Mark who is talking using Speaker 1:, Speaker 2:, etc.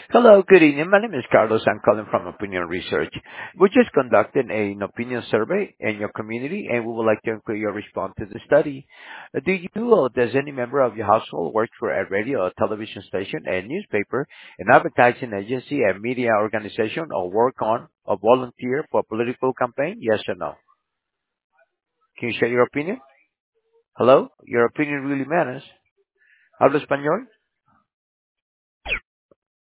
Speaker 1: Hello, good evening. My name is Carlos. I'm calling from Opinion Research. We're just conducting an opinion survey in your community, and we would like to include your response to the study. Do you or does any member of your household work for a radio or television station, a newspaper, an advertising agency, a media organization, or work on or volunteer for a political campaign? Yes or no? Can you share your opinion? Hello? Your opinion really matters. ¿Hablo español?